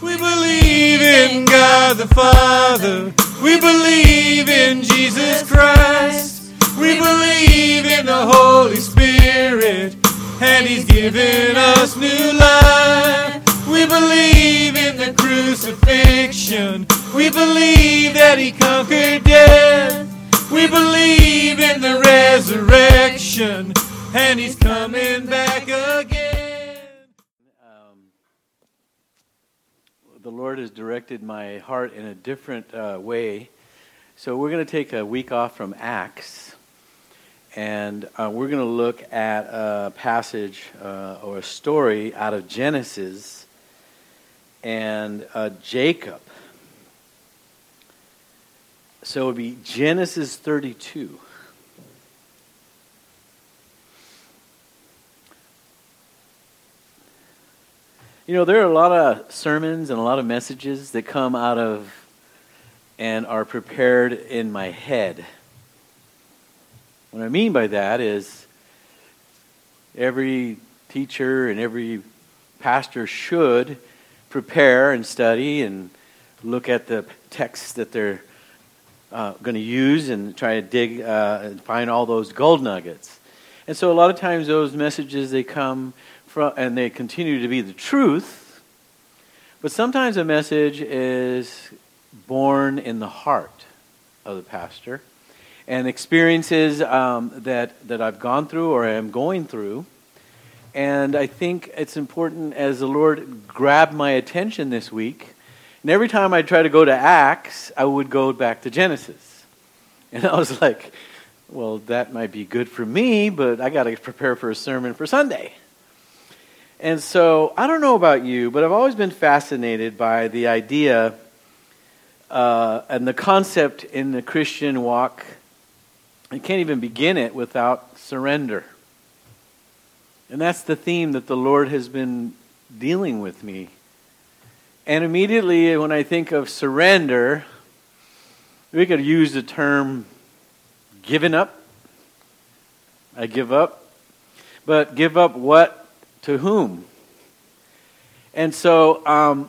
We believe in God the Father. We believe in Jesus Christ. We believe in the Holy Spirit, and He's given us new life. We believe in the crucifixion. We believe that He conquered death. We believe in the resurrection, and He's coming back again. The Lord has directed my heart in a different way. So we're going to take a week off from Acts, and we're going to look at a passage or a story out of Genesis and Jacob. So it would be Genesis 32. You know, there are a lot of sermons and a lot of messages that come out of and are prepared in my head. What I mean by that is every teacher and every pastor should prepare and study and look at the texts that they're going to use and try to dig and find all those gold nuggets. And so a lot of times those messages, they come and they continue to be the truth, but sometimes a message is born in the heart of the pastor, and experiences that I've gone through or am going through. And I think it's important, as the Lord grabbed my attention this week, and every time I try to go to Acts, I would go back to Genesis. And I was like, well, that might be good for me, but I got to prepare for a sermon for Sunday. And so, I don't know about you, but I've always been fascinated by the idea and the concept in the Christian walk. I can't even begin it without surrender. And that's the theme that the Lord has been dealing with me. And immediately when I think of surrender, we could use the term giving up. I give up. But give up what? To whom? And so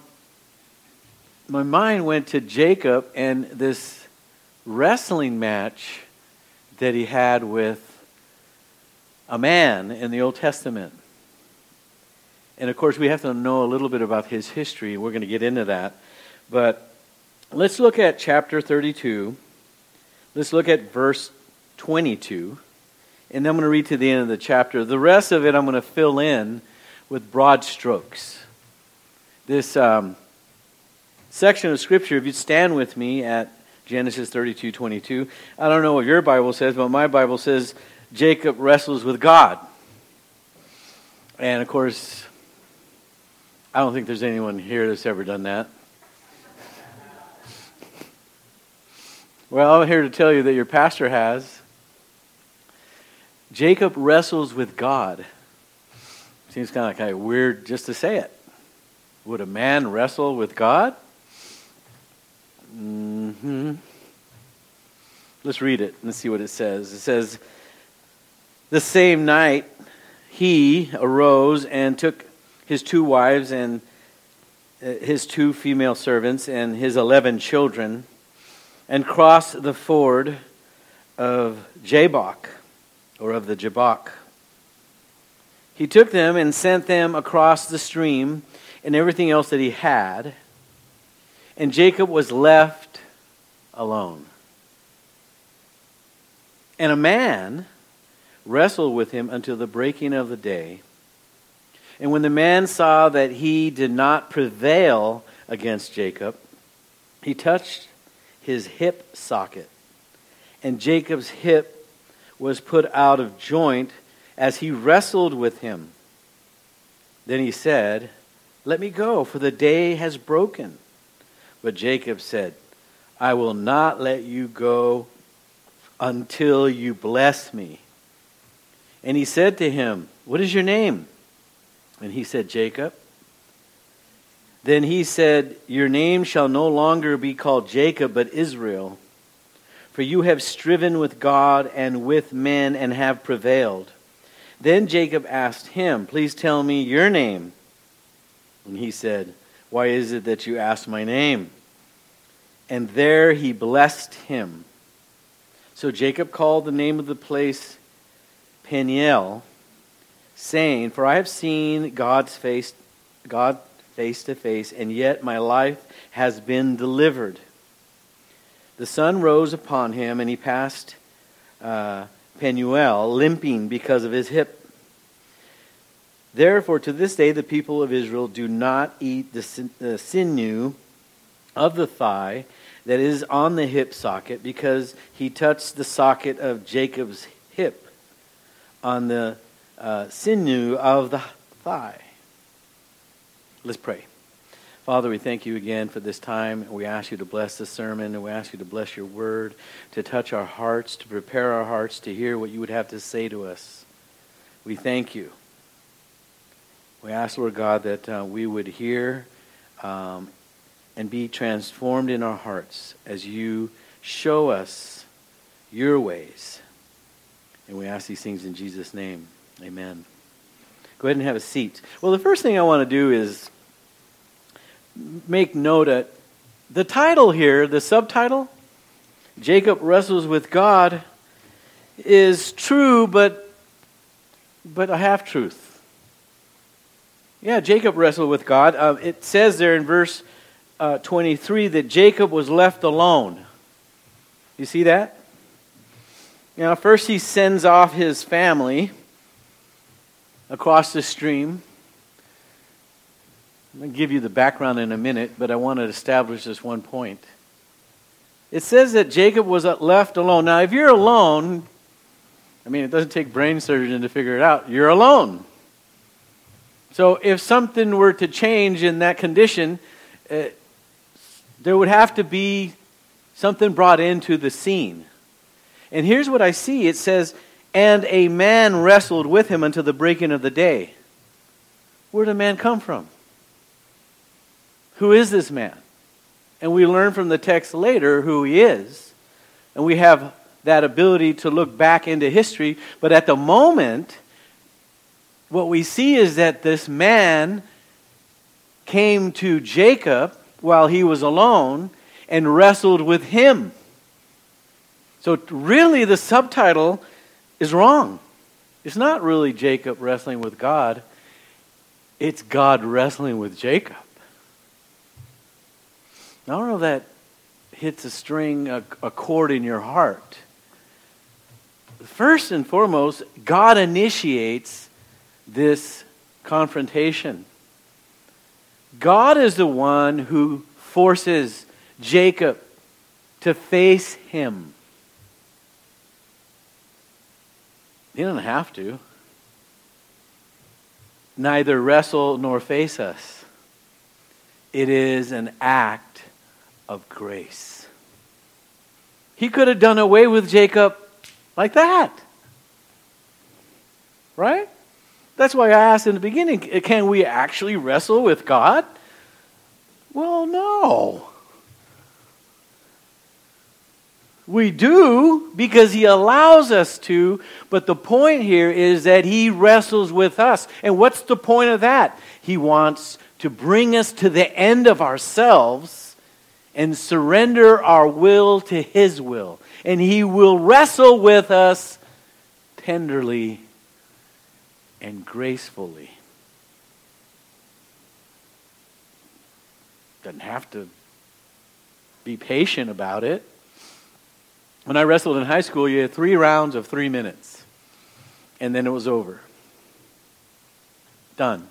my mind went to Jacob and this wrestling match that he had with a man in the Old Testament. And of course we have to know a little bit about his history. We're going to get into that. But let's look at chapter 32. Let's look at verse 22. And then I'm going to read to the end of the chapter. The rest of it I'm going to fill in with broad strokes. This section of Scripture, if you'd stand with me at Genesis 32:22. I don't know what your Bible says, but my Bible says Jacob wrestles with God. And of course, I don't think there's anyone here that's ever done that. Well, I'm here to tell you that your pastor has. Jacob wrestles with God. Seems kind of weird just to say it. Would a man wrestle with God? Let's read it and see what it says. It says, the same night he arose and took his 2 wives and his 2 female servants and his 11 children and crossed the ford of Jabbok, or of the Jabbok. He took them and sent them across the stream and everything else that he had, and Jacob was left alone. And a man wrestled with him until the breaking of the day. And when the man saw that he did not prevail against Jacob, he touched his hip socket, and Jacob's hip was put out of joint as he wrestled with him. Then he said, let me go, for the day has broken. But Jacob said, I will not let you go until you bless me. And he said to him, what is your name? And he said, Jacob. Then he said, your name shall no longer be called Jacob, but Israel. For you have striven with God and with men and have prevailed. Then Jacob asked him, please tell me your name. And he said, Why is it that you ask my name?" And there he blessed him. So Jacob called the name of the place Peniel, saying, "For I have seen God face to face, and yet my life has been delivered." The sun rose upon him, and he passed Penuel, limping because of his hip. Therefore, to this day, the people of Israel do not eat the sinew of the thigh that is on the hip socket, because he touched the socket of Jacob's hip on the sinew of the thigh. Let's pray. Father, we thank you again for this time. We ask you to bless the sermon, and we ask you to bless your word, to touch our hearts, to prepare our hearts to hear what you would have to say to us. We thank you. We ask, Lord God, that we would hear and be transformed in our hearts as you show us your ways. And we ask these things in Jesus' name. Amen. Go ahead and have a seat. Well, the first thing I want to do is make note that the title here, the subtitle, Jacob Wrestles with God, is true, but a half-truth. Yeah, Jacob wrestled with God. It says there in verse 23 that Jacob was left alone. You see that? Now, first he sends off his family across the stream. I'm going to give you the background in a minute, but I want to establish this one point. It says that Jacob was left alone. Now, if you're alone, I mean, it doesn't take brain surgeon to figure it out. You're alone. So if something were to change in that condition, there would have to be something brought into the scene. And here's what I see. It says, "And a man wrestled with him until the breaking of the day." Where did the man come from? Who is this man? And we learn from the text later who he is. And we have that ability to look back into history. But at the moment, what we see is that this man came to Jacob while he was alone and wrestled with him. So really the subtitle is wrong. It's not really Jacob wrestling with God. It's God wrestling with Jacob. I don't know if that hits a chord in your heart. First and foremost, God initiates this confrontation. God is the one who forces Jacob to face him. He doesn't have to. Neither wrestle nor face us. It is an act of grace. He could have done away with Jacob like that. Right? That's why I asked in the beginning, can we actually wrestle with God? Well, no. We do because he allows us to, but the point here is that he wrestles with us. And what's the point of that? He wants to bring us to the end of ourselves and surrender our will to his will. And he will wrestle with us tenderly and gracefully. Doesn't have to be patient about it. When I wrestled in high school, you had 3 rounds of 3 minutes. And then it was over. Done.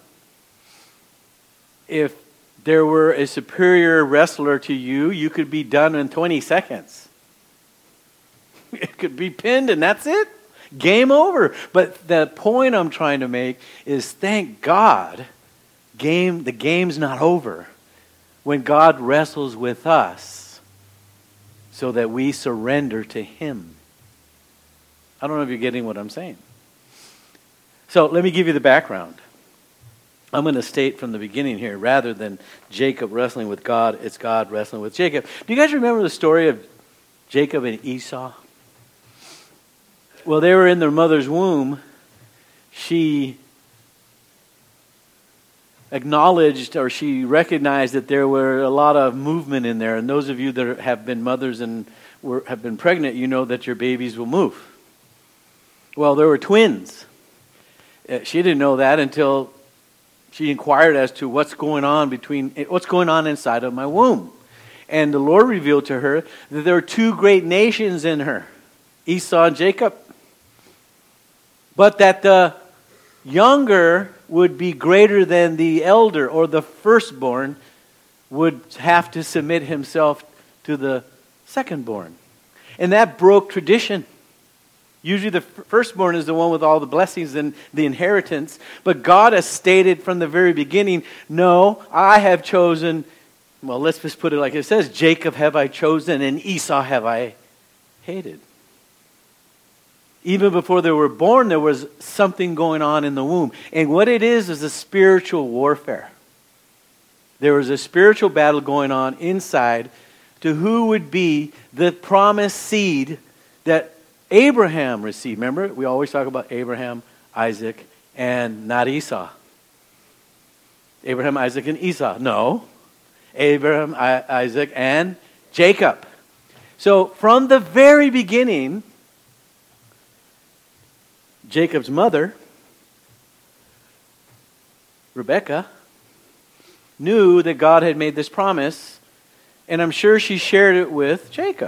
If there were a superior wrestler to you, you could be done in 20 seconds. It could be pinned and that's it. Game over. But the point I'm trying to make is, thank God, the game's not over. When God wrestles with us so that we surrender to him. I don't know if you're getting what I'm saying. So let me give you the background. I'm going to state from the beginning here, rather than Jacob wrestling with God, it's God wrestling with Jacob. Do you guys remember the story of Jacob and Esau? Well, they were in their mother's womb. acknowledged, or she recognized that there were a lot of movement in there. And those of you that have been mothers and have been pregnant, you know that your babies will move. Well, there were twins. She didn't know that until she inquired as to what's going on inside of my womb. And the Lord revealed to her that there were two great nations in her, Esau and Jacob. But that the younger would be greater than the elder, or the firstborn would have to submit himself to the secondborn. And that broke tradition. Usually the firstborn is the one with all the blessings and the inheritance. But God has stated from the very beginning, no, I have chosen, well, let's just put it like it says, Jacob have I chosen and Esau have I hated. Even before they were born, there was something going on in the womb. And what it is a spiritual warfare. There was a spiritual battle going on inside to who would be the promised seed that Abraham received. Remember, we always talk about Abraham, Isaac, and not Esau. Abraham, Isaac, and Esau. No. Abraham, Isaac, and Jacob. So from the very beginning, Jacob's mother, Rebekah, knew that God had made this promise, and I'm sure she shared it with Jacob.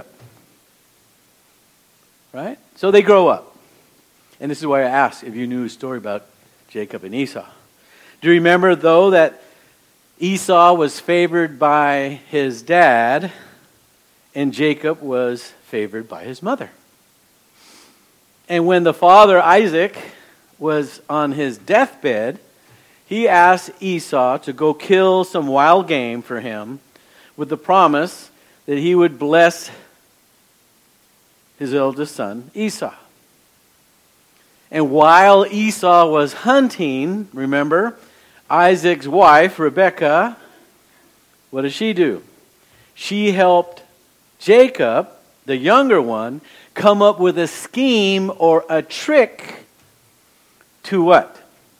Right? So they grow up. And this is why I asked if you knew a story about Jacob and Esau. Do you remember, though, that Esau was favored by his dad and Jacob was favored by his mother? And when the father, Isaac, was on his deathbed, he asked Esau to go kill some wild game for him with the promise that he would bless his eldest son, Esau. And while Esau was hunting, remember, Isaac's wife, Rebekah, what did she do? She helped Jacob, the younger one, come up with a scheme or a trick to what?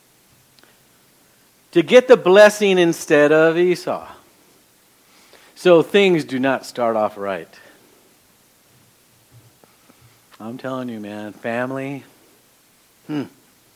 To get the blessing instead of Esau. So things do not start off right. I'm telling you, man, family. I'm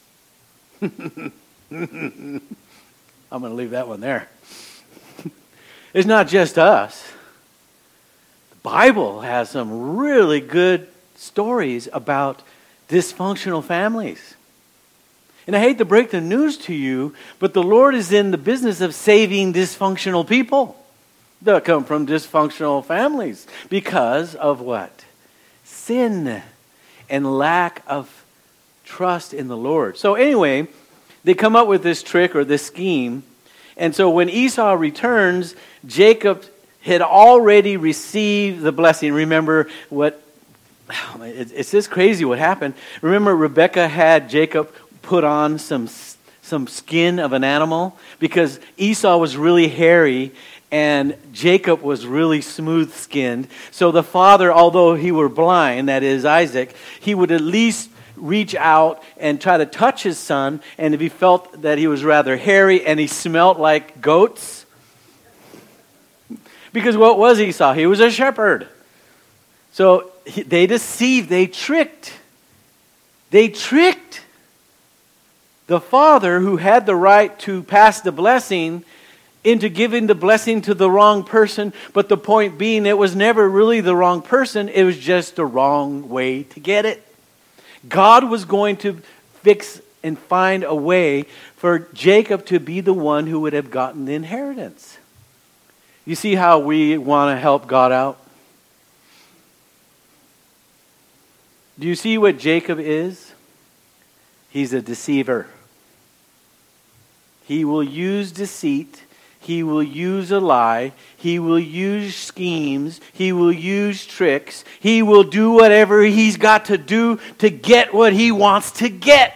going to leave that one there. It's not just us. The Bible has some really good stories about dysfunctional families. And I hate to break the news to you, but the Lord is in the business of saving dysfunctional people that come from dysfunctional families. Because of what? Sin and lack of trust in the Lord. So anyway, they come up with this trick or this scheme. And so when Esau returns, Jacob had already received the blessing. Remember what? It's just crazy what happened. Remember, Rebekah had Jacob put on some skin of an animal because Esau was really hairy and Jacob was really smooth-skinned. So the father, although he were blind, that is Isaac, he would at least reach out and try to touch his son. And if he felt that he was rather hairy and he smelled like goats, because what was Esau? He was a shepherd. So they deceived, they tricked the father who had the right to pass the blessing into giving the blessing to the wrong person. But the point being, it was never really the wrong person. It was just the wrong way to get it. God was going to fix and find a way for Jacob to be the one who would have gotten the inheritance. You see how we want to help God out? Do you see what Jacob is? He's a deceiver. He will use deceit. He will use a lie. He will use schemes. He will use tricks. He will do whatever he's got to do to get what he wants to get.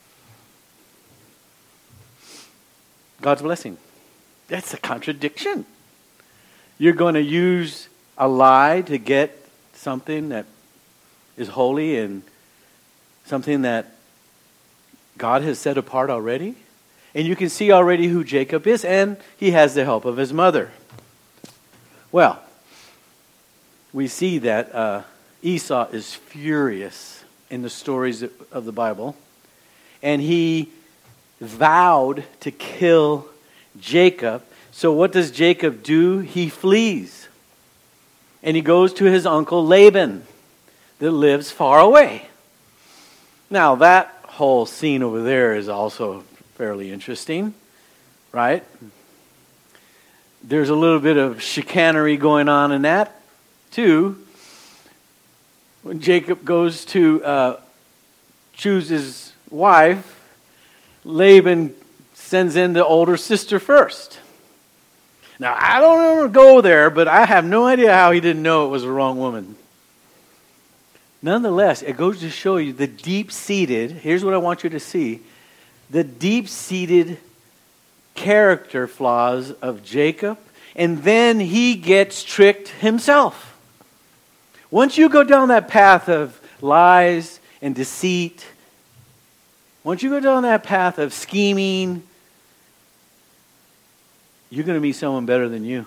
God's blessing. That's a contradiction. You're going to use a lie to get something that is holy and something that God has set apart already. And you can see already who Jacob is, and he has the help of his mother. Well, we see that Esau is furious in the stories of the Bible, and he vowed to kill Jacob. So what does Jacob do? He flees, and he goes to his uncle Laban that lives far away. Now that whole scene over there is also fairly interesting, right? There's a little bit of chicanery going on in that, too. When Jacob goes to choose his wife, Laban sends in the older sister first. Now, I don't want to go there, but I have no idea how he didn't know it was the wrong woman. Nonetheless, it goes to show you the deep-seated, here's what I want you to see, the deep-seated character flaws of Jacob, and then he gets tricked himself. Once you go down that path of lies and deceit, once you go down that path of scheming, you're going to meet someone better than you.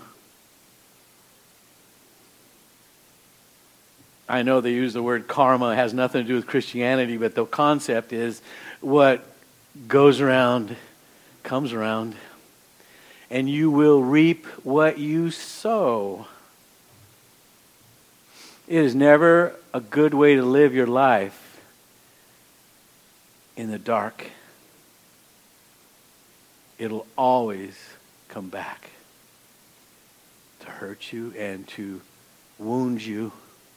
I know they use the word karma. It has nothing to do with Christianity, but the concept is what goes around comes around, and you will reap what you sow. It is never a good way to live your life in the dark. It'll always come back to hurt you and to wound you.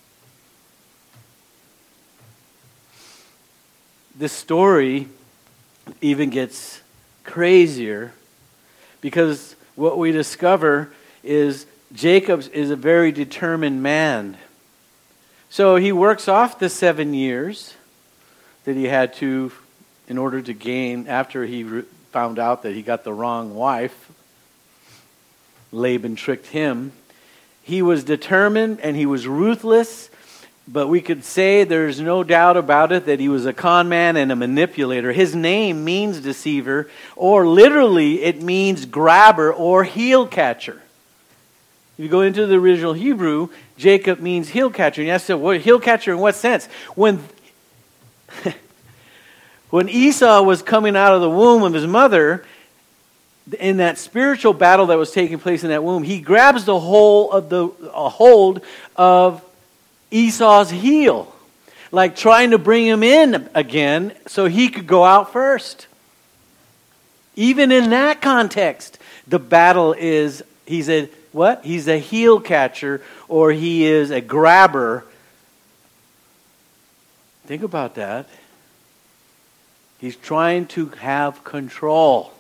This story even gets crazier because what we discover is Jacob is a very determined man. So he works off the 7 years that he had to in order to gain, after he found out that he got the wrong wife. Laban tricked him. He was determined and he was ruthless, but we could say there's no doubt about it that he was a con man and a manipulator. His name means deceiver, or literally it means grabber or heel catcher. If you go into the original Hebrew, Jacob means heel catcher. And you ask, what heel catcher in what sense? When Esau was coming out of the womb of his mother, in that spiritual battle that was taking place in that womb, he grabs a hold of Esau's heel, like trying to bring him in again so he could go out first. Even in that context, the battle is, he's a heel catcher, or he is a grabber. Think about that. He's trying to have control.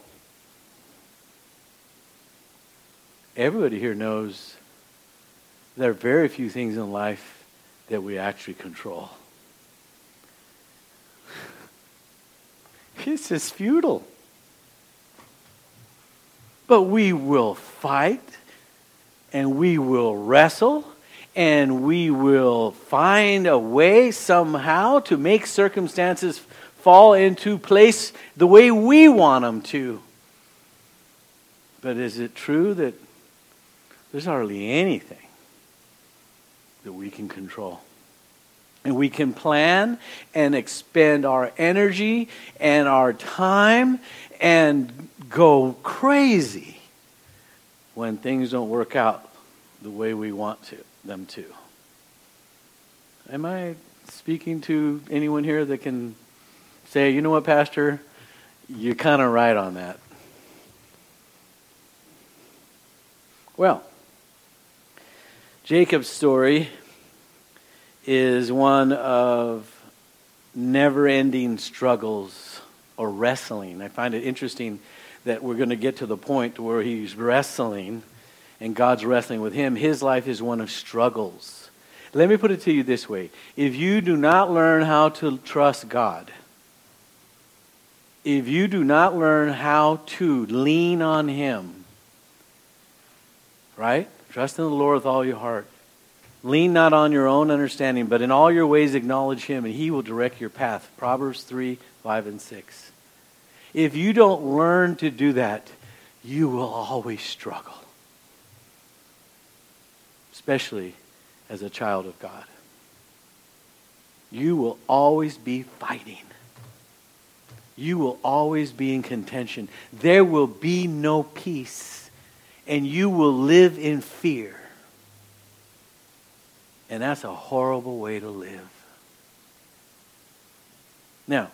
Everybody here knows there are very few things in life that we actually control. It's just futile. But we will fight, and we will wrestle, and we will find a way somehow to make circumstances fall into place the way we want them to. But is it true that there's hardly anything that we can control? And we can plan and expend our energy and our time and go crazy when things don't work out the way we want them to. Am I speaking to anyone here that can say, you know what, Pastor, you're kind of right on that? Well, Jacob's story is one of never-ending struggles or wrestling. I find it interesting that we're going to get to the point where he's wrestling and God's wrestling with him. His life is one of struggles. Let me put it to you this way. If you do not learn how to trust God, if you do not learn how to lean on Him, right? Trust in the Lord with all your heart. Lean not on your own understanding, but in all your ways acknowledge Him, and He will direct your path. Proverbs 3, 5, and 6. If you don't learn to do that, you will always struggle. Especially as a child of God. You will always be fighting. You will always be in contention. There will be no peace. And you will live in fear. And that's a horrible way to live. Now,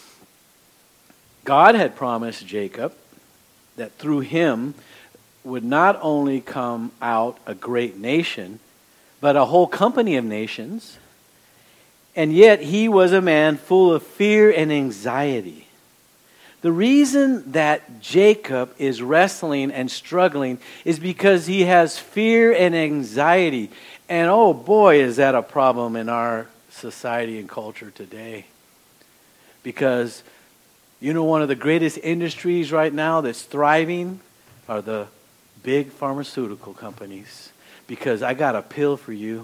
God had promised Jacob that through him would not only come out a great nation, but a whole company of nations. And yet he was a man full of fear and anxiety. The reason that Jacob is wrestling and struggling is because he has fear and anxiety. And oh boy, is that a problem in our society and culture today. Because, you know, one of the greatest industries right now that's thriving are the big pharmaceutical companies. Because I got a pill for you.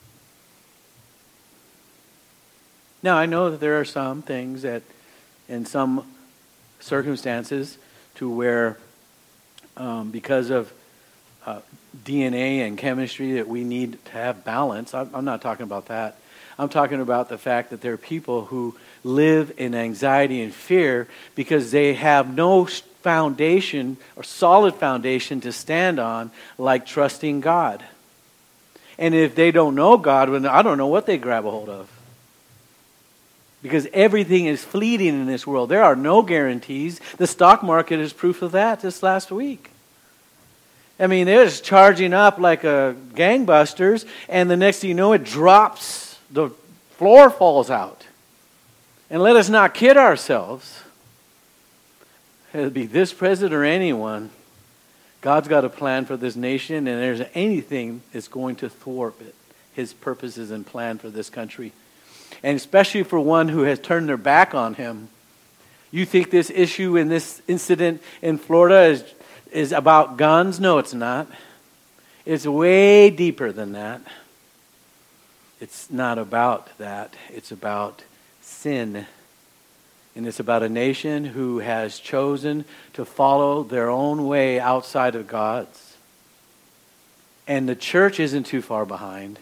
Now, I know that there are some things that, in some circumstances, to where, because of DNA and chemistry, that we need to have balance. I'm not talking about that. I'm talking about the fact that there are people who live in anxiety and fear because they have no foundation or solid foundation to stand on, like trusting God. And if they don't know God, I don't know what they grab a hold of. Because everything is fleeting in this world. There are no guarantees. The stock market is proof of that this last week. I mean, they're just charging up like a gangbusters, and the next thing you know, it drops. The floor falls out. And let us not kid ourselves. It'll be this president or anyone. God's got a plan for this nation, and there's anything that's going to thwart it, his purposes and plan for this country. And especially for one who has turned their back on him. You think this issue in this incident in Florida is about guns? No, it's not. It's way deeper than that. It's not about that. It's about sin. And it's about a nation who has chosen to follow their own way outside of God's. And the church isn't too far behind.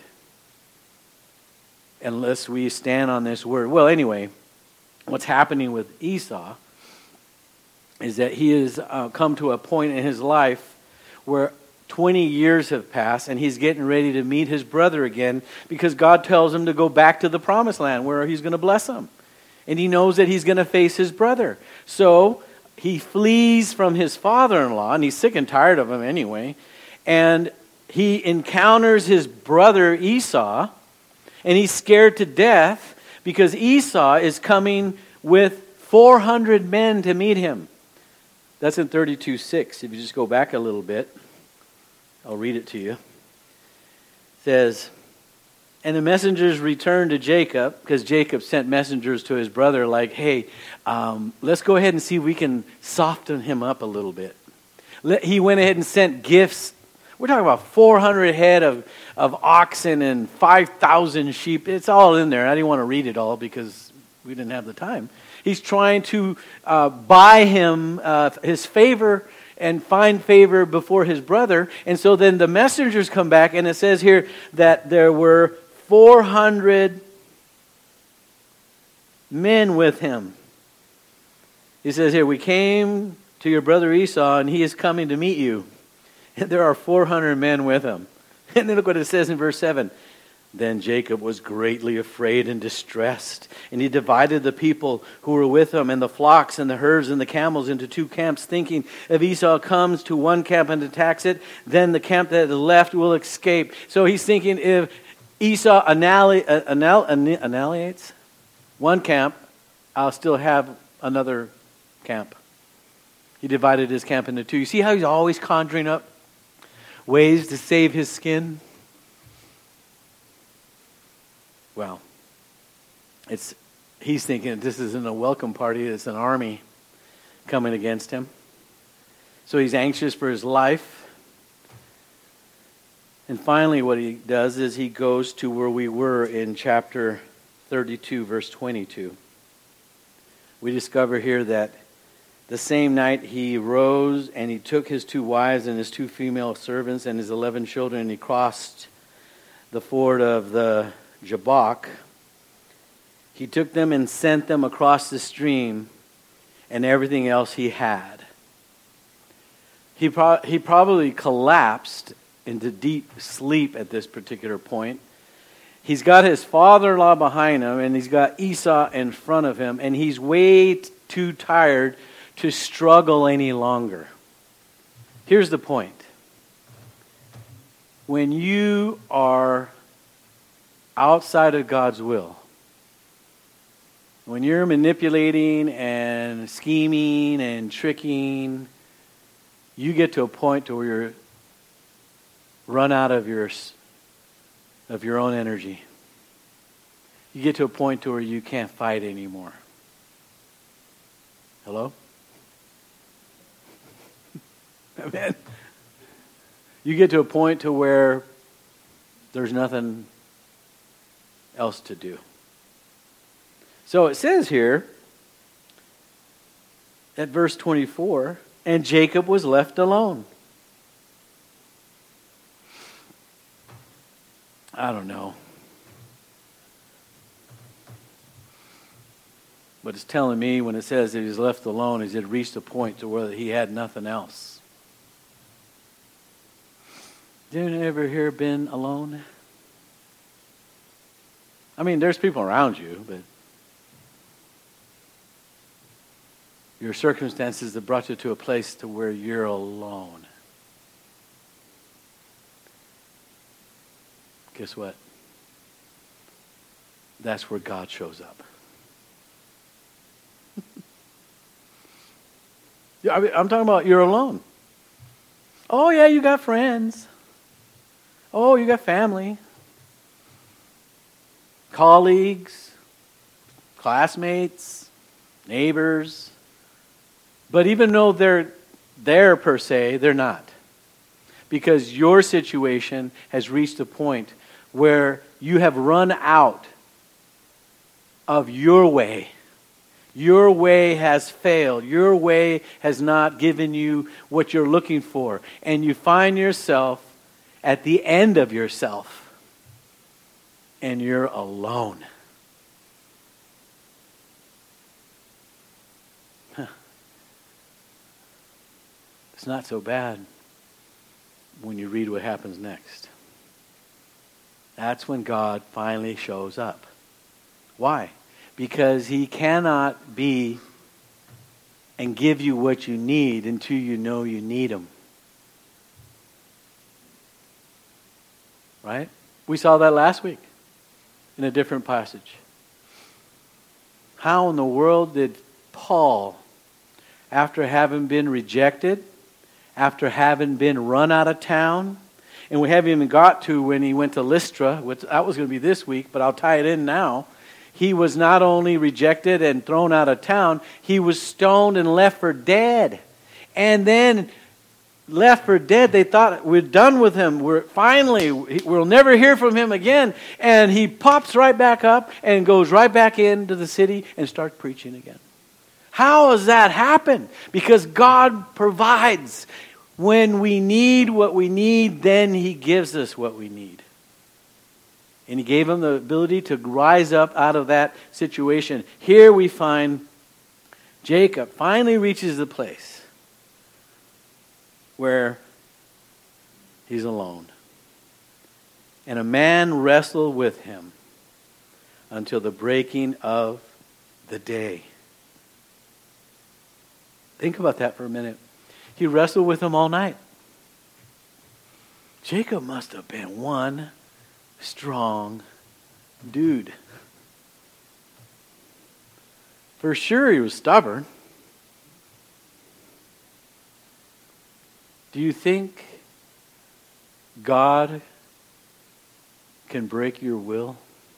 Unless we stand on this word. Well, anyway, what's happening with Esau is that he has come to a point in his life where 20 years have passed and he's getting ready to meet his brother again because God tells him to go back to the promised land where he's going to bless him. And he knows that he's going to face his brother. So he flees from his father-in-law, and he's sick and tired of him anyway. And he encounters his brother Esau. And he's scared to death because Esau is coming with 400 men to meet him. That's in 32:6. If you just go back a little bit, I'll read it to you. It says, and the messengers returned to Jacob, because Jacob sent messengers to his brother like, hey, let's go ahead and see if we can soften him up a little bit. He went ahead and sent gifts. We're talking about 400 head of oxen and 5,000 sheep. It's all in there. I didn't want to read it all because we didn't have the time. He's trying to buy him his favor and find favor before his brother. And so then the messengers come back, and it says here that there were 400 men with him. He says here, we came to your brother Esau, and he is coming to meet you. And there are 400 men with him. And then look what it says in verse 7. Then Jacob was greatly afraid and distressed. And he divided the people who were with him and the flocks and the herds and the camels into two camps, thinking, if Esau comes to one camp and attacks it, then the camp that is left will escape. So he's thinking if Esau annihilates one camp, I'll still have another camp. He divided his camp into two. You see how he's always conjuring up ways to save his skin? Well, he's thinking this isn't a welcome party, it's an army coming against him. So he's anxious for his life. And finally what he does is he goes to where we were in chapter 32, verse 22. We discover here that The same night he rose, and he took his 2 wives and his 2 female servants and his 11 children, and he crossed the ford of the Jabbok. He took them and sent them across the stream and everything else he had. He probably collapsed into deep sleep at this particular point. He's got his father-in-law behind him, and he's got Esau in front of him, and he's way too tired to struggle any longer. Here's the point. When you are outside of God's will, when you're manipulating and scheming and tricking, you get to a point to where you're run out of your own energy. You get to a point to where you can't fight anymore. Hello? Amen. You get to a point to where there's nothing else to do. So it says here at verse 24, and Jacob was left alone. I don't know. But it's telling me when it says that he was left alone, is it reached a point to where he had nothing else. Did you ever hear been alone? I mean, there's people around you, but your circumstances have brought you to a place to where you're alone. Guess what? That's where God shows up. I'm talking about you're alone. Oh, yeah, you got friends. Oh, you got family. Colleagues. Classmates. Neighbors. But even though they're there per se, they're not. Because your situation has reached a point where you have run out of your way. Your way has failed. Your way has not given you what you're looking for. And you find yourself at the end of yourself. And you're alone. It's not so bad when you read what happens next. That's when God finally shows up. Why? Because he cannot be and give you what you need until you know you need him. Right? We saw that last week in a different passage. How in the world did Paul, after having been rejected, after having been run out of town, and we haven't even got to when he went to Lystra, which that was going to be this week, but I'll tie it in now. He was not only rejected and thrown out of town, he was stoned and left for dead. And then left for dead, they thought, we're done with him. We'll never hear from him again. And he pops right back up and goes right back into the city and starts preaching again. How does that happen? Because God provides. When we need what we need, then he gives us what we need. And he gave him the ability to rise up out of that situation. Here we find Jacob finally reaches the place where he's alone. And a man wrestled with him until the breaking of the day. Think about that for a minute. He wrestled with him all night. Jacob must have been one strong dude. For sure he was stubborn. Do you think God can break your will?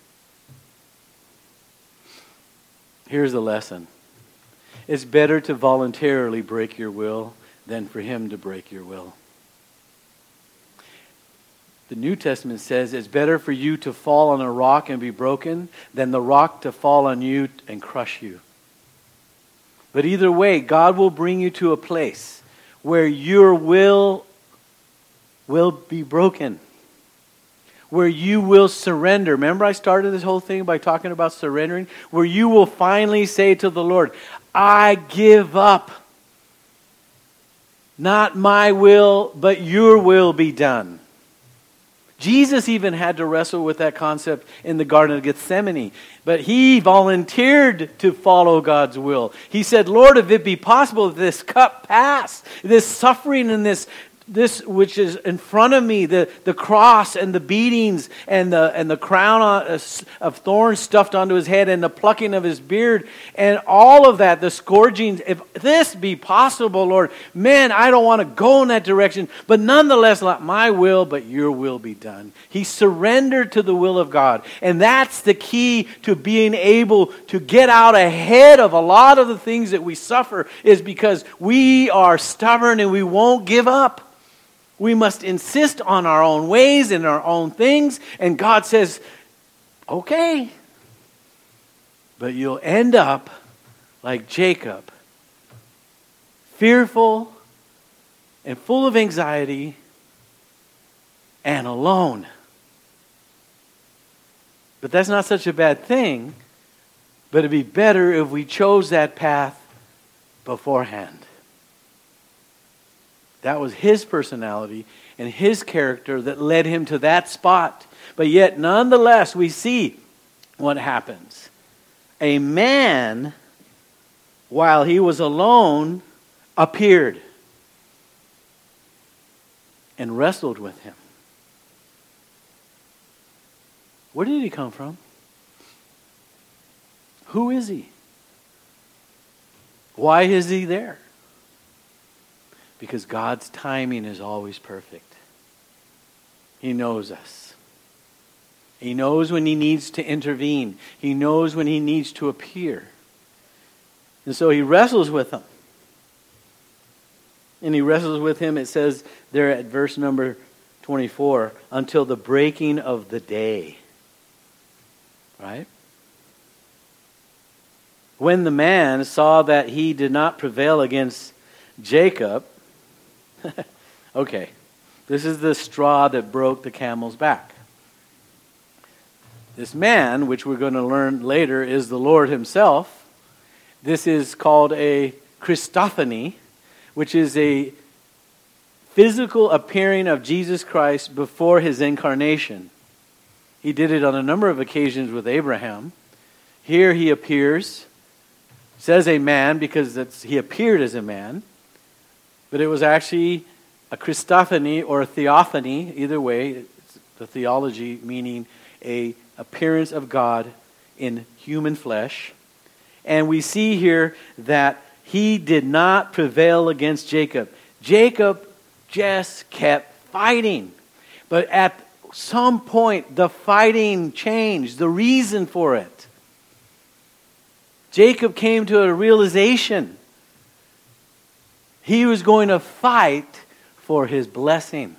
Here's the lesson. It's better to voluntarily break your will than for him to break your will. The New Testament says it's better for you to fall on a rock and be broken than the rock to fall on you and crush you. But either way, God will bring you to a place where your will be broken, where you will surrender. Remember, I started this whole thing by talking about surrendering, where you will finally say to the Lord, I give up. Not my will, but your will be done. Jesus even had to wrestle with that concept in the Garden of Gethsemane. But he volunteered to follow God's will. He said, Lord, if it be possible, if this cup pass, this suffering and this which is in front of me, the cross and the beatings and the crown of thorns stuffed onto his head and the plucking of his beard and all of that, the scourgings, if this be possible, Lord, man, I don't want to go in that direction, but nonetheless, not my will, but your will be done. He surrendered to the will of God. And that's the key to being able to get out ahead of a lot of the things that we suffer, is because we are stubborn and we won't give up. We must insist on our own ways and our own things. And God says, okay. But you'll end up like Jacob, fearful and full of anxiety and alone. But that's not such a bad thing. But it'd be better if we chose that path beforehand. That was his personality and his character that led him to that spot. But yet, nonetheless, we see what happens. A man, while he was alone, appeared and wrestled with him. Where did he come from? Who is he? Why is he there? Because God's timing is always perfect. He knows us. He knows when he needs to intervene. He knows when he needs to appear. And so he wrestles with him. And he wrestles with him, it says there at verse number 24, until the breaking of the day. Right? When the man saw that he did not prevail against Jacob, okay, this is the straw that broke the camel's back. This man, which we're going to learn later, is the Lord himself. This is called a Christophany, which is a physical appearing of Jesus Christ before his incarnation. He did it on a number of occasions with Abraham. Here he appears, says a man because he appeared as a man. But it was actually a Christophany or a theophany, either way. It's the theology meaning a appearance of God in human flesh. And we see here that he did not prevail against Jacob. Jacob just kept fighting. But at some point, the fighting changed, the reason for it. Jacob came to a realization. He was going to fight for his blessing.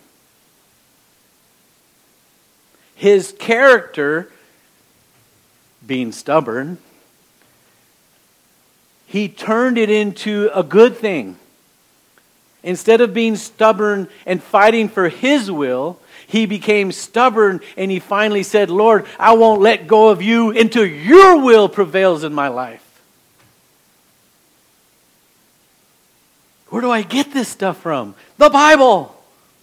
His character, being stubborn, he turned it into a good thing. Instead of being stubborn and fighting for his will, he became stubborn and he finally said, Lord, I won't let go of you until your will prevails in my life. Where do I get this stuff from? The Bible.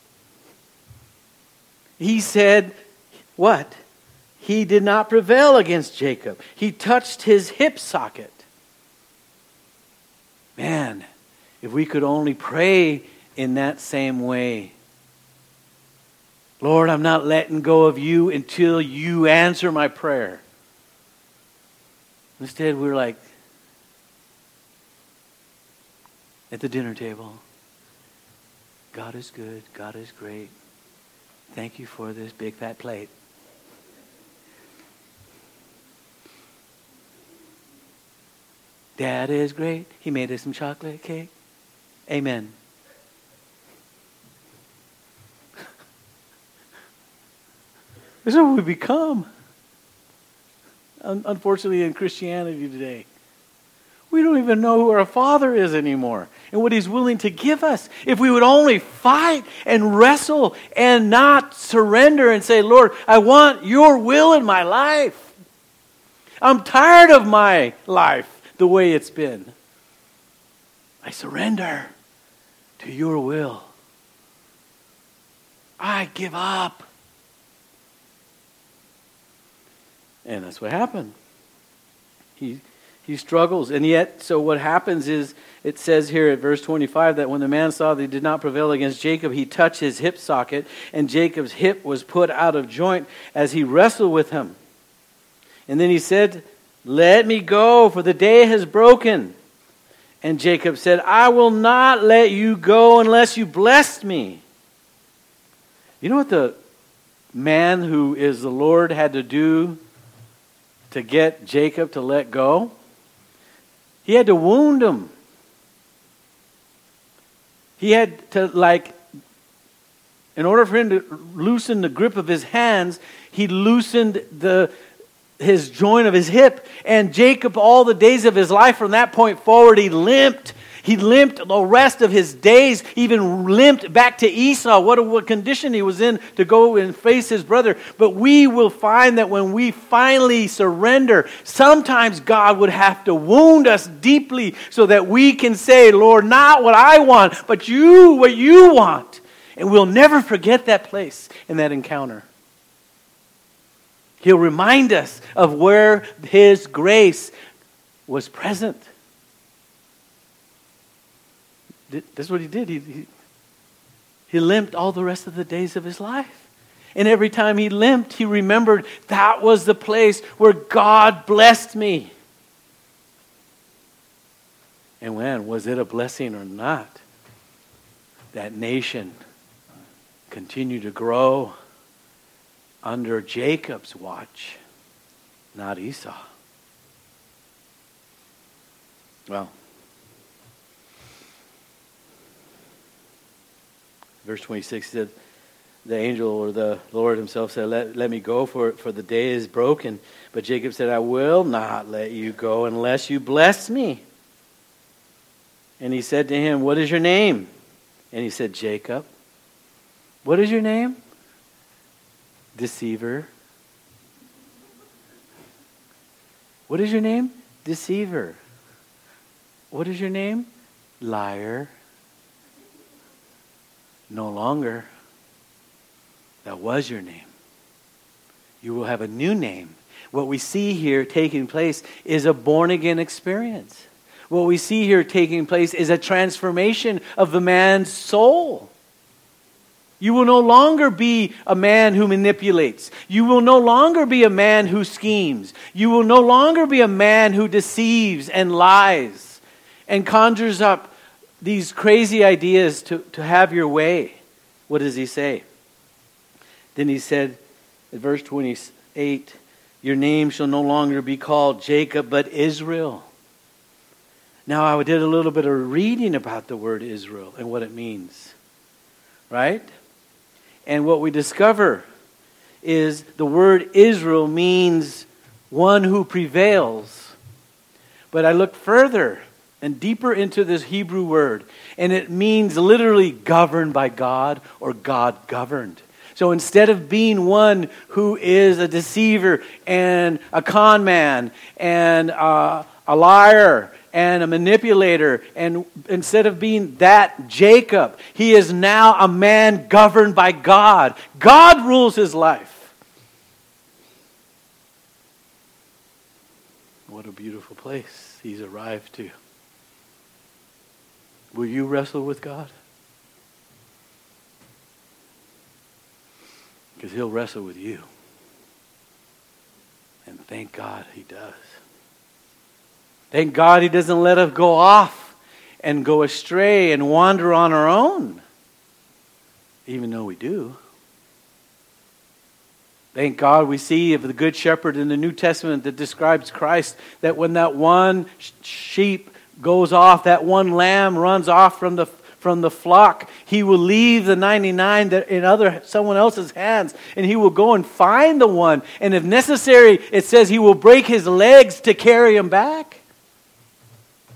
He said, what? He did not prevail against Jacob. He touched his hip socket. Man, if we could only pray in that same way. Lord, I'm not letting go of you until you answer my prayer. Instead, we're like, at the dinner table, God is good, God is great. Thank you for this big fat plate. Dad is great. He made us some chocolate cake. Amen. This is what we become. Unfortunately, in Christianity today, We don't even know who our Father is anymore and what He's willing to give us. If we would only fight and wrestle and not surrender and say, Lord, I want your will in my life. I'm tired of my life the way it's been. I surrender to your will. I give up. And that's what happened. He struggles. And yet, so what happens is, it says here at verse 25 that when the man saw that he did not prevail against Jacob, he touched his hip socket, and Jacob's hip was put out of joint as he wrestled with him. And then he said, let me go, for the day has broken. And Jacob said, I will not let you go unless you bless me. You know what the man who is the Lord had to do to get Jacob to let go? He had to wound him. He had to, in order for him to loosen the grip of his hands, he loosened his joint of his hip. And Jacob, all the days of his life from that point forward, he limped. He limped the rest of his days, even limped back to Esau. What condition he was in to go and face his brother. But we will find that when we finally surrender, sometimes God would have to wound us deeply so that we can say, Lord, not what I want, but what you want. And we'll never forget that place and that encounter. He'll remind us of where His grace was present. That's what he did. He limped all the rest of the days of his life. And every time he limped, he remembered that was the place where God blessed me. And when? Was it a blessing or not? That nation continued to grow under Jacob's watch, not Esau. Well, verse 26 said, the angel or the Lord himself said, let me go, for the day is broken. But Jacob said, I will not let you go unless you bless me. And he said to him, what is your name? And he said, Jacob. What is your name? Deceiver. What is your name? Deceiver. What is your name? Liar. No longer. That was your name. You will have a new name. What we see here taking place is a born-again experience. What we see here taking place is a transformation of the man's soul. You will no longer be a man who manipulates. You will no longer be a man who schemes. You will no longer be a man who deceives and lies and conjures up these crazy ideas to have your way. What does he say? Then he said, in verse 28, your name shall no longer be called Jacob, but Israel. Now, I did a little bit of reading about the word Israel and what it means. Right? And what we discover is the word Israel means one who prevails. But I looked further and deeper into this Hebrew word, and it means literally governed by God or God governed. So instead of being one who is a deceiver and a con man and a liar and a manipulator, and instead of being that Jacob, he is now a man governed by God. God rules his life. What a beautiful place he's arrived to. Will you wrestle with God? Because he'll wrestle with you. And thank God he does. Thank God he doesn't let us go off and go astray and wander on our own. Even though we do. Thank God we see of the Good Shepherd in the New Testament that describes Christ, that when that one sheep goes off, that one lamb runs off from the flock, he will leave the 99 that in someone else's hands, and he will go and find the one. And if necessary, it says he will break his legs to carry him back.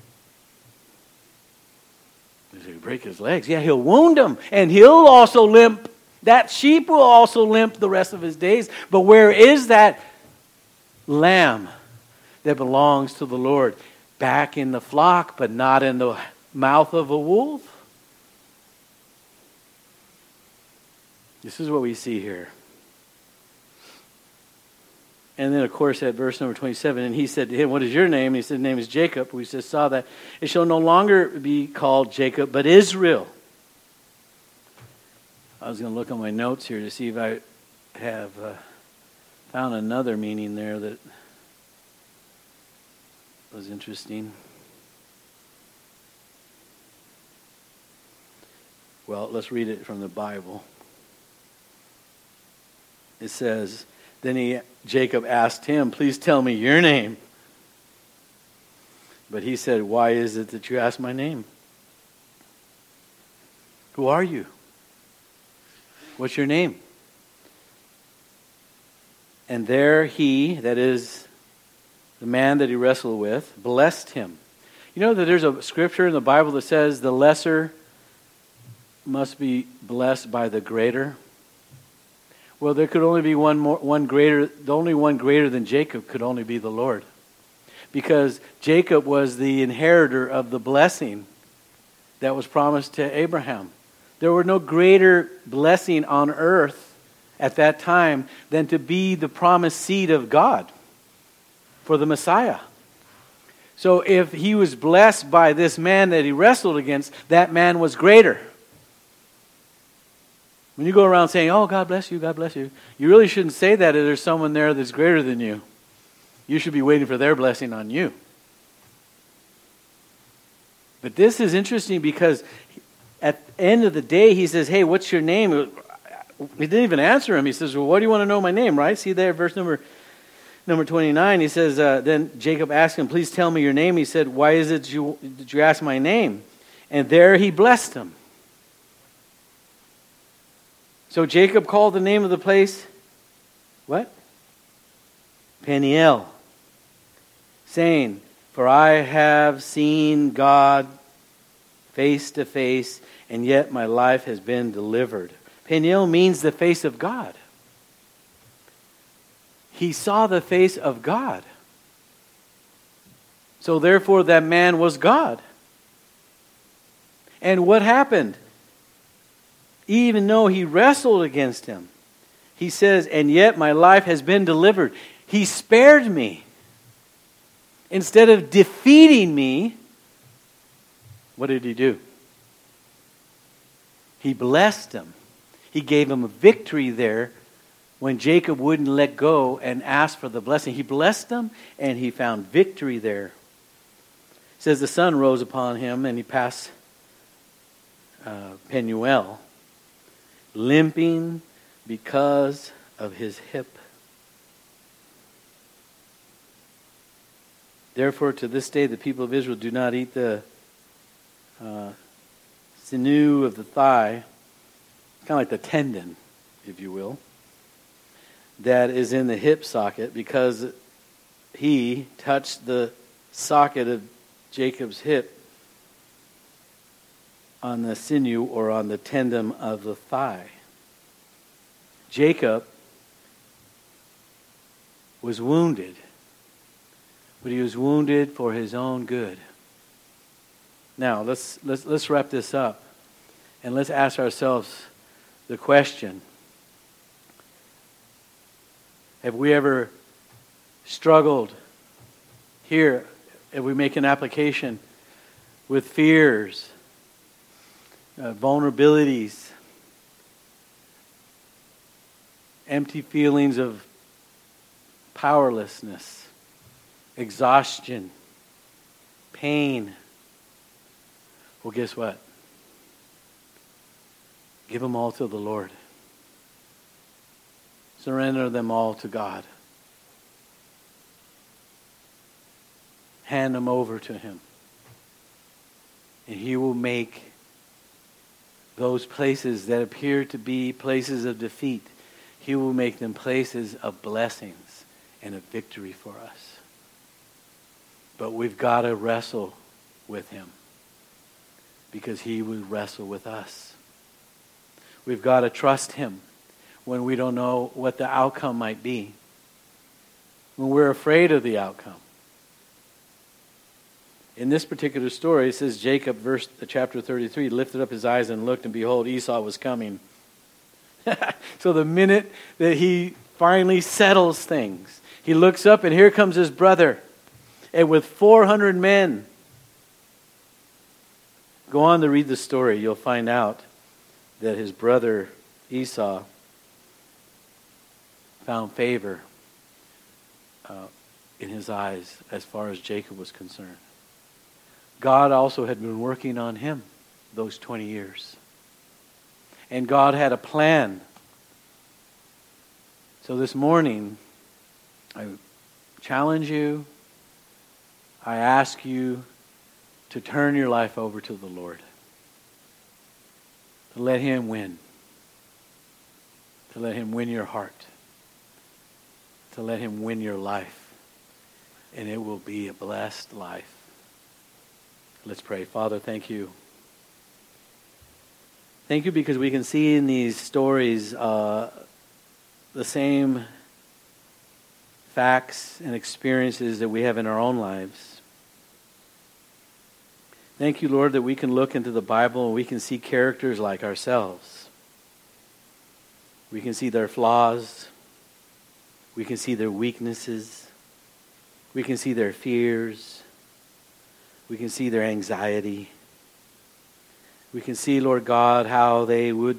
break his legs. Yeah, he'll wound him, and he'll also limp. That sheep will also limp the rest of his days. But where is that lamb that belongs to the Lord? Back in the flock, but not in the mouth of a wolf. This is what we see here. And then, of course, at verse number 27, and he said to him, what is your name? And he said, name is Jacob. We just saw that. It shall no longer be called Jacob, but Israel. I was going to look on my notes here to see if I have found another meaning there that was interesting. Well, let's read it from the Bible. It says, then Jacob asked him, please tell me your name. But he said, why is it that you ask my name? Who are you? What's your name? And there he, that is the man that he wrestled with, blessed him. You know that there's a scripture in the Bible that says the lesser must be blessed by the greater. Well, there could only be one greater. The only one greater than Jacob could only be the Lord, because Jacob was the inheritor of the blessing that was promised to Abraham. There were no greater blessing on earth at that time than to be the promised seed of God for the Messiah. So if he was blessed by this man that he wrestled against, that man was greater. When you go around saying, oh, God bless you, you really shouldn't say that if there's someone there that's greater than you. You should be waiting for their blessing on you. But this is interesting because at the end of the day, he says, hey, what's your name? He didn't even answer him. He says, well, what do you want to know my name, right? See there, verse number 29, he says, then Jacob asked him, please tell me your name. He said, why is it that you ask my name? And there he blessed him. So Jacob called the name of the place, what? Peniel, saying, for I have seen God face to face, and yet my life has been delivered. Peniel means the face of God. He saw the face of God. So therefore that man was God. And what happened? Even though he wrestled against him, he says, and yet my life has been delivered. He spared me. Instead of defeating me, what did he do? He blessed him. He gave him a victory there when Jacob wouldn't let go and ask for the blessing. He blessed him and he found victory there. It says the sun rose upon him and he passed Penuel, limping because of his hip. Therefore, to this day, the people of Israel do not eat the sinew of the thigh, kind of like the tendon, if you will, that is in the hip socket, because he touched the socket of Jacob's hip on the sinew or on the tendon of the thigh. Jacob was wounded, but he was wounded for his own good. Now, let's wrap this up, and let's ask ourselves the question: have we ever struggled here, if we make an application, with fears, vulnerabilities, empty feelings of powerlessness, exhaustion, pain? Well, guess what? Give them all to the Lord. Surrender them all to God. Hand them over to Him. And He will make those places that appear to be places of defeat, He will make them places of blessings and of victory for us. But we've got to wrestle with Him, because he would wrestle with us. We've got to trust him when we don't know what the outcome might be, when we're afraid of the outcome. In this particular story, it says Jacob, chapter 33, lifted up his eyes and looked, and behold, Esau was coming. So the minute that he finally settles things, he looks up and here comes his brother, and with 400 men. Go on to read the story. You'll find out that his brother Esau found favor in his eyes as far as Jacob was concerned. God also had been working on him those 20 years. And God had a plan. So this morning, I challenge you, I ask you to turn your life over to the Lord. To let him win. To let him win your heart. To let him win your life. And it will be a blessed life. Let's pray. Father, thank you. Thank you because we can see in these stories the same facts and experiences that we have in our own lives. Thank you, Lord, that we can look into the Bible and we can see characters like ourselves. We can see their flaws. We can see their weaknesses. We can see their fears. We can see their anxiety. We can see, Lord God, how they would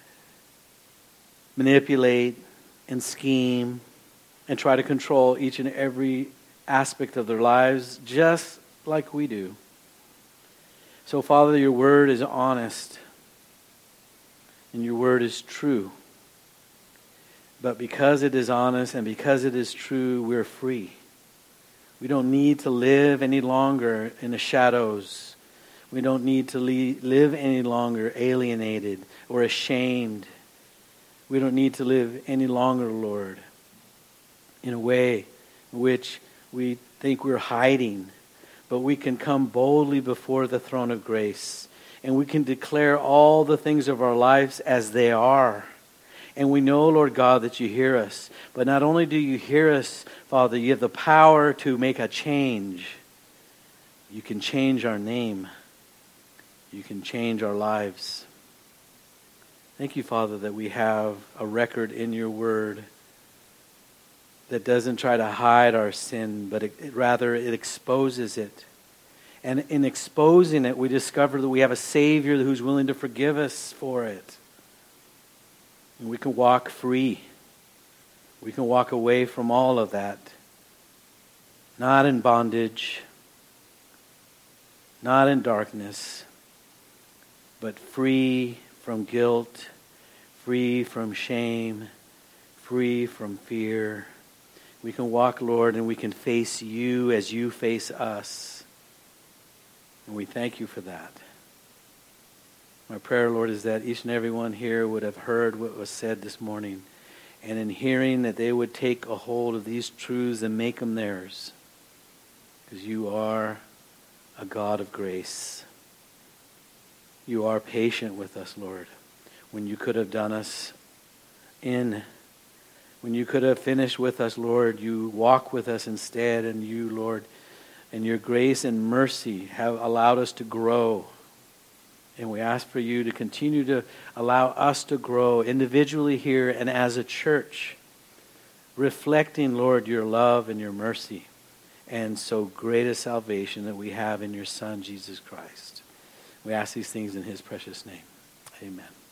manipulate and scheme and try to control each and every aspect of their lives just like we do. So, Father, your word is honest and your word is true. But because it is honest and because it is true, we're free. We don't need to live any longer in the shadows. We don't need to live any longer alienated or ashamed. We don't need to live any longer, Lord, in a way in which we think we're hiding. But we can come boldly before the throne of grace. And we can declare all the things of our lives as they are. And we know, Lord God, that you hear us. But not only do you hear us, Father, you have the power to make a change. You can change our name. You can change our lives. Thank you, Father, that we have a record in your word that doesn't try to hide our sin, but rather it exposes it. And in exposing it, we discover that we have a Savior who's willing to forgive us for it. And we can walk free. We can walk away from all of that. Not in bondage. Not in darkness. But free from guilt. Free from shame. Free from fear. We can walk, Lord, and we can face you as you face us. And we thank you for that. My prayer, Lord, is that each and every one here would have heard what was said this morning. And in hearing that they would take a hold of these truths and make them theirs. Because you are a God of grace. You are patient with us, Lord. When you could have done us in. When you could have finished with us, Lord, you walk with us instead. And you, Lord, and your grace and mercy have allowed us to grow. And we ask for you to continue to allow us to grow individually here and as a church, reflecting, Lord, your love and your mercy and so great a salvation that we have in your Son, Jesus Christ. We ask these things in his precious name. Amen.